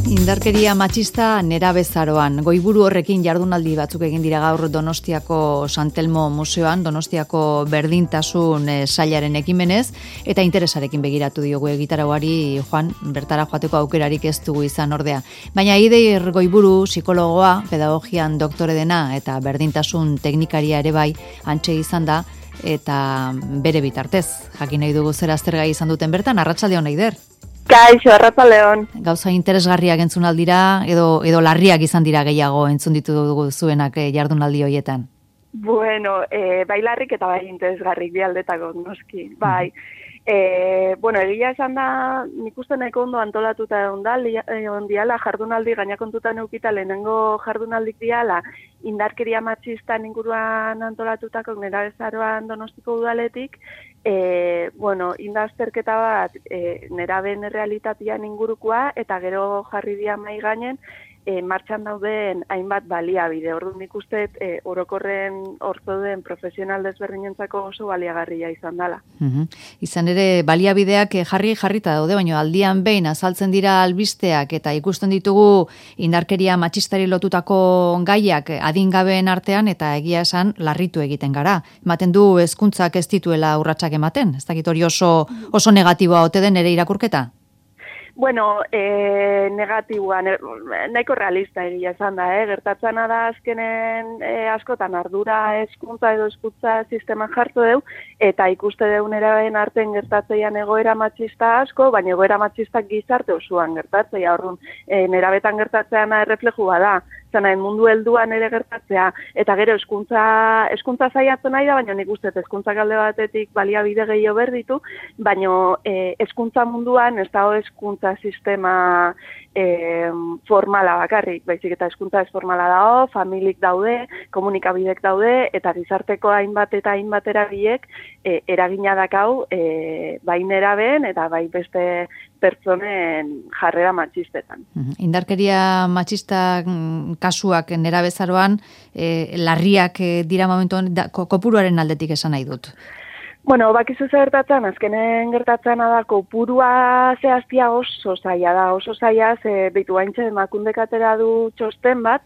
Indarkeria matxista nerabezaroan. Goiburu horrekin jardunaldi batzuk egin dira gaur Donostiako San Telmo Museoan, Donostiako berdintasun sailaren ekimenez, eta interesarekin begiratu diogu egitarauari Juan, bertara joateko aukerarik ez dugu izan ordea. Baina Eider Goiburu, psikologoa, pedagogian doktore dena eta berdintasun teknikaria ere bai, antxe izan da, eta bere bitartez. Jakin nahi dugu zer aztergai izan duten bertan, arratsaldeon Eider. Kaixo, arratsaldeon. Gauza interesgarriak entzun aldira, edo larriak izan dira gehiago entzun ditugu zuenak jardunaldi horietan? Bueno, bai larrik eta bai interesgarrik bi aldetako noski, bai. Egia esan da, nik uste nahiko ondo antolatuta egon diala jardunaldi gainakontutan eukita lehenengo jardunaldik diala indarkeria matxistan inguruan antolatutako nerabezaroan Donostiko udaletik, indazterketa bat nerabeen errealitatean ingurukoa eta gero jarri dia mai gainen martxan dauden hainbat baliabide. Orduan nik uste orokorren ortoden profesional desberdinentzako oso baliagarria izan dela. Izan ere, baliabideak jarrita daude, baina aldian behin azaltzen dira albisteak eta ikusten ditugu indarkeria matxistari lotutako gaiak adingabeen artean eta egia esan larritu egiten gara. Ematen du hezkuntzak ez dituela urratsak ematen, ez dakit hori oso negatiboa ote den ere irakurketa? Negatiboa, nahiko realista egia esan da, gertatzena da azkenen askotan ardura hezkuntza edo hezkuntza sisteman jartu deu, eta ikuste deu nerabeen arten gertatzeian egoera matxista asko, baina egoera matxistak gizarte osoan gertatzeia, orduan nerabetan gertatzeana errefleju bada, zanaen mundu helduan ere gertatzea, eta gero hezkuntza zaiatzen nahi da, baina nik uste hezkuntza alde batetik baliabide gehiago berditu, baina hezkuntza munduan ez dago hezkuntza sistema formala bakarrik, baizik eta hezkuntza ez formala dago, familik daude, komunikabidek daude, eta gizarteko hainbat eta hainbat eragileek eragina dakau bai nerabeen eta bai beste pertsonen jarrera matxistetan. Indarkeria matxista kasuak nerabezaroan larriak dira momentuan kopuruaren aldetik esan nahi dut. Bakizu zer gertatzen, azkenen gertatzen da kopurua zehaztia oso zaila, behitu haintxe emakundek atera du txosten bat,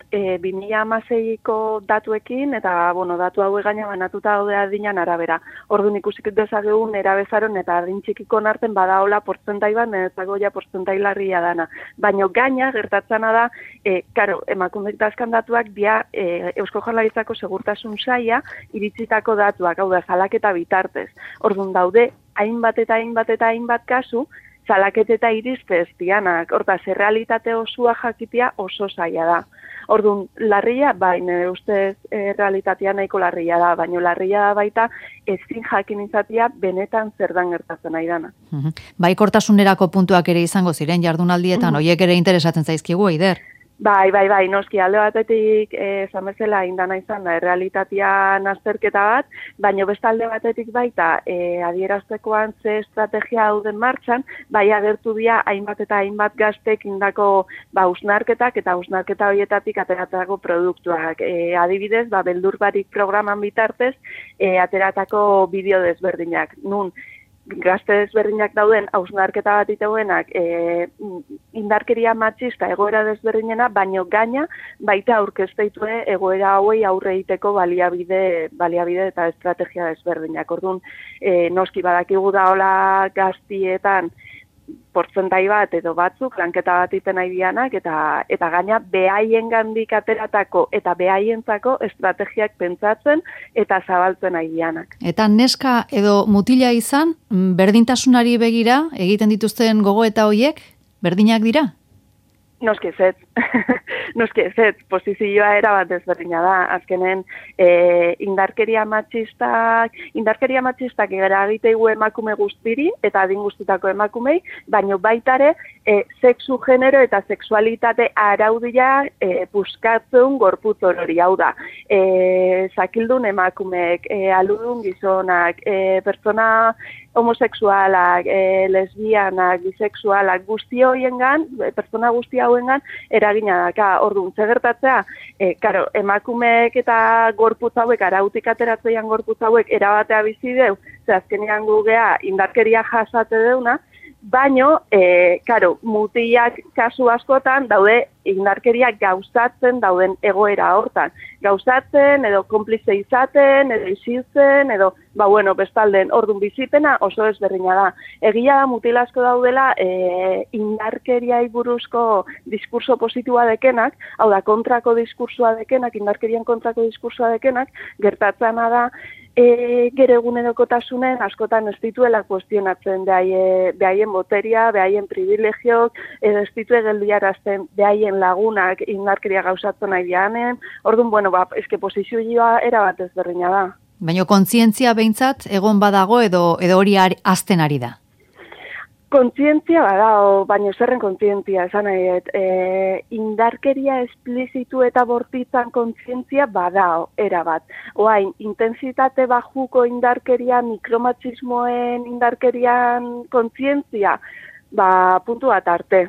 2016ko datuekin, eta datu hau gaina banatuta daude adinan arabera. Orduan ikusik dezagun nerabezaron eta adin txikikon arten badaola portzentai bat, neretzako ja portzentai larria dana. Baina gaina gertatzen da, emakundek dazkan datuak dia Eusko Jaurlaritzako segurtasun saila iritzitako datuak, hau da, salaketa bitartez. Orduan daude, hainbat eta hainbat kasu, salaketeta iriztez dianak, hortaz, errealitate osua jakitea oso zaila da. Orduan, larria, nire ustez realitatea nahiko larria da, baina larria da baita ezin jakin izatea benetan zer dan gertatzen nahi dana. Baikortasunerako puntuak ere izango ziren jardunaldietan, horiek ere interesatzen zaizkigu, Eider? Bai, noski, alde batetik esan bezala indana izan da, errealitatean azterketa bat, baina beste alde batetik baita adieraztekoan ze estrategia dauden martxan, bai agertu dira hainbat eta hainbat gaztek indako hausnarketak eta hausnarketa horietatik ateratako produktuak. Adibidez, beldur barik programan bitartez ateratako bideo desberdinak. Nun, gazte desberdinak dauden hausnarketa bat iteuenak indarkeria matxista egoera desberdinena, baino gaina baita aurkezteitue egoera hauei aurre egiteko baliabide eta estrategia desberdinak. Orduan, noski badakigu daola gaztietan portzentai bat edo batzuk lanketa bat iten nahi dianak eta gaina behaien gandik ateratako eta behaientzako estrategiak pentsatzen eta zabaltzen nahi dianak. Eta neska edo mutila izan, berdintasunari begira egiten dituzten gogoeta hoiek berdinak dira? Noski ez, posizioa erabat ezberdina da. Azkenen indarkeria matxistak eragiteigu emakume guztiri eta adin guztitako emakumei, baino baitare sexu, genero eta sexualitate araudia puskatzen gorputz orori, hau da. Zakildun emakumeek, aludun gizonak, pertsona homosexualak, lesbianak, bisexualak, guzti horiengan, pertsona guzti hauengan eragina daka. Orduan, gertatzea, emakumeek eta gorputz hauek, arautik ateratzean gorputz hauek erabatea bizi deu, ze azkenean gugea indarkeria jasate deuna, baino, karo, mutilak kasu askotan daude indarkeria gauzatzen dauden egoera hortan. Gauzatzen, edo konplize izaten, edo isiltzen, edo, bestalden, ordun bizipena oso ezberdina da. Egia da mutil asko daudela indarkeriai buruzko diskurso positiboa dekenak, hau da, kontrako diskursoa dekenak, indarkerian kontrako diskursoa dekenak, gertatzena da, gero egunerokotasunen askotan ez dituela kuestionatzen behaien boteria, behaien privilegiok, edo ez ditue geldiarazten behaien lagunak indarkeria gauzatzen nahi dianen. Orduan, eske posizioa erabat ezberdina da. Baina kontzientzia behintzat egon badago edo hori azten ari da? Kontzientzia badao, baina zerren kontzientzia, esan nahi, indarkeria esplizitu eta bortitzan kontzientzia badao, erabat. Oain, intensitate bajuko indarkeria, mikromatxismoen indarkerian kontzientzia, puntu bat arte.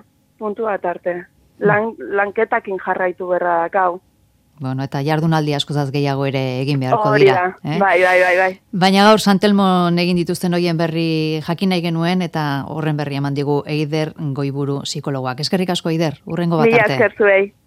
Lanketakin jarraitu berra dakau. Eta jardunaldi askozaz gehiago ere egin beharko dira. Bai. Baina gaur Santelmon egin dituzten horien berri jakin nahi genuen, eta horren berri eman digu Eider Goiburu psikologoak. Eskerrik asko, Eider, hurrengo bat arte. Mila esker zuei.